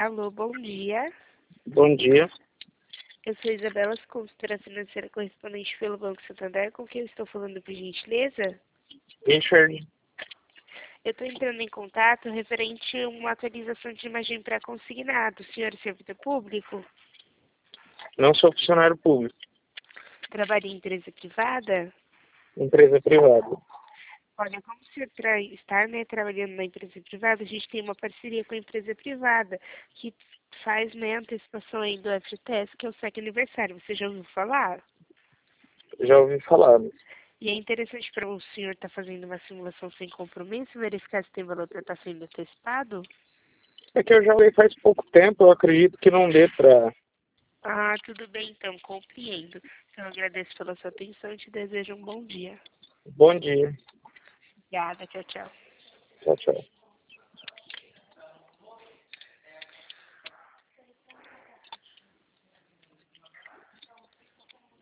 Alô, bom dia. Bom dia. Eu sou Isabela, consultora financeira correspondente pelo Banco Santander, com quem eu estou falando, por gentileza? Richard, Eu estou entrando em contato referente a uma atualização de imagem para consignado. O senhor é servidor público? não sou funcionário público, Trabalha em empresa privada? empresa privada. Olha, como o senhor está, trabalhando na empresa privada, a gente tem uma parceria com a empresa privada que faz, antecipação aí do FGTS, que é o SEC Aniversário. Você já ouviu falar? Já ouvi falar. E é interessante para o senhor estar fazendo uma simulação sem compromisso, verificar se tem valor para estar sendo antecipado? É que eu já ouvi faz pouco tempo, eu acredito que não dê para. Ah, tudo bem então, compreendo. Então, eu agradeço pela sua atenção e te desejo um bom dia. Bom dia. Obrigada, tchau, tchau. Tchau, tchau.